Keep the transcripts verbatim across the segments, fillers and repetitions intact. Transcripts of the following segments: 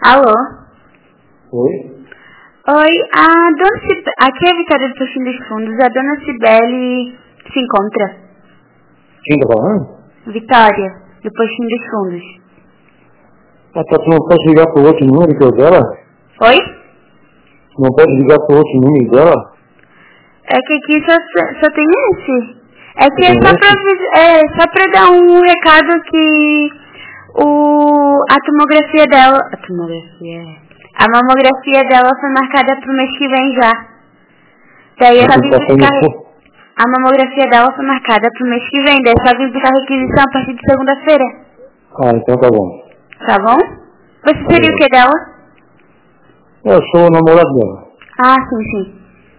Alô? Oi? Oi, a dona Cibele... Aqui é a Vitória do Postinho dos Fundos. A dona Cibele se encontra? Quem tá falando? Vitória, do Postinho dos Fundos. Ah, tá, tu não pode ligar pro outro número que é o dela? Oi? Tu não pode ligar pro outro número dela? É que aqui só, só tem esse. É que Tem é só, esse? pra, é só pra dar um recado que o, a tomografia dela... A tomografia... A mamografia dela foi marcada pro mês que vem já. Daí eu só vim buscar... A mamografia dela foi marcada pro mês que vem. Daí eu só vim buscar requisição a partir de segunda-feira. Ah, então tá bom. Tá bom? Você Tá seria bom. o que dela? Eu sou o namorado dela, Ah, sim, sim.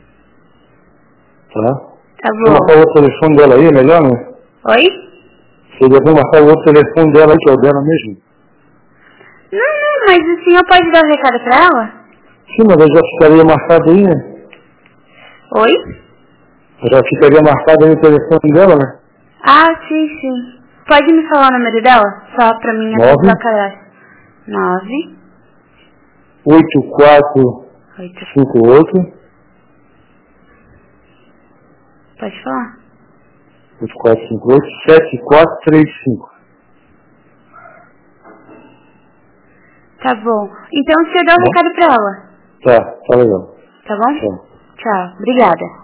tá? Tá Se eu marcar bom. o outro telefone dela aí, é melhor, né? Oi? Se eu vou marcar o outro telefone dela aí, que é o dela mesmo. Não, não, mas o senhor pode dar o recado pra ela? Sim, mas eu já ficaria marcado aí, né? Oi? Eu já ficaria marcado aí o telefone dela, né? Ah, sim, sim. Pode me falar o número dela? Só pra mim Nove. atualizar o cadastro. Nove. oito quatro Oito. cinco oito. Pode falar? oito quatro cinco oito sete quatro três cinco. Tá bom. Então o senhor dá o Tá? recado pra ela. Tá, tá legal. Tá bom? Tá. Tchau. Obrigada.